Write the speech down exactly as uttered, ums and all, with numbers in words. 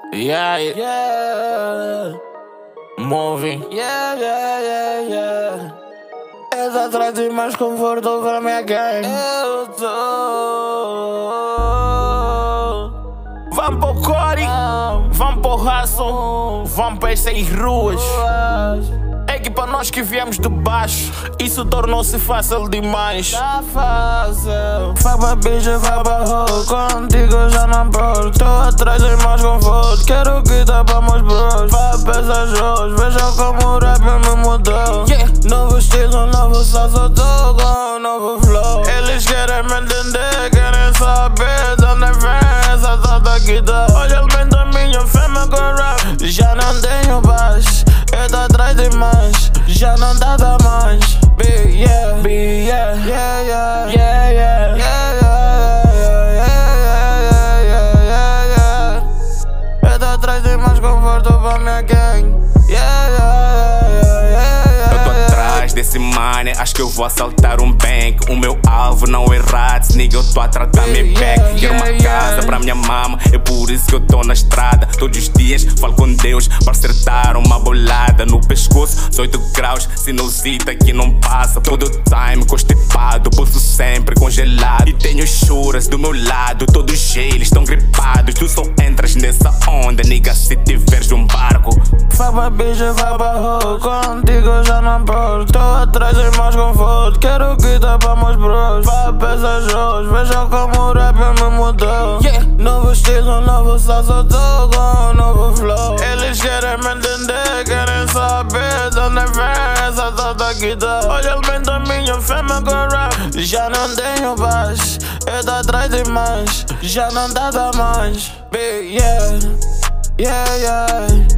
Yeah, yeah. Moving. Yeah, yeah, yeah, yeah. És atrás de mais conforto para minha gang. Eu tô. Vamos pro core, vamos pro hustle, vamos para essas ruas. É que para nós que viemos de baixo, isso tornou-se fácil demais. Tá fácil. Vai pra bicha, vai pra rua, contigo já não paro. Tô atrás de mais conforto, quero que dá pra meus bros. Vai pra essas ruas, veja como o rap me mudou. Yeah. Novo estilo, novo salsa, tô com um novo flow. Eles querem me entender, querem saber de onde vem essa salsa que dá. Olha o bem da minha fama com rap, já não tenho paz. Eu tô atrás de mais, já não dá da mais. Be yeah, be yeah, yeah, yeah, yeah, yeah, yeah, yeah, yeah, yeah. Eu tô atrás de mais conforto pra minha gang. Yeah, yeah, yeah, yeah, yeah. Eu tô atrás desse money, acho que eu vou assaltar um bank. O meu alvo não é rats, nigga, eu tô a tratar me back. Quero uma casa pra minha mama, é por isso que eu tô na estrada. Todos os dias falo com Deus pra acertar uma bolada. No pescoço, oito graus, sinusita que não passa. Todo time constipado, pulso sempre congelado. E tenho churas do meu lado, todos eles estão gripados. Tu só entras nessa onda, nigga, se tiveres um barco. Vai pra bicha, vai pra rua, contigo já não paro. Tô atrás de mais conforto, quero que dá pra meus bros. Vai pra essas ruas, veja como o rap me mudou. Yeah. Novo estilo, novo salsa, tô com um novo flow. Eles querem me entender, querem saber de onde vem essa salsa que dá. Olha o bem da minha fama com rap, já não tenho paz. Eu tô atrás de mais, já não dá da mais. Be yeah, yeah, yeah.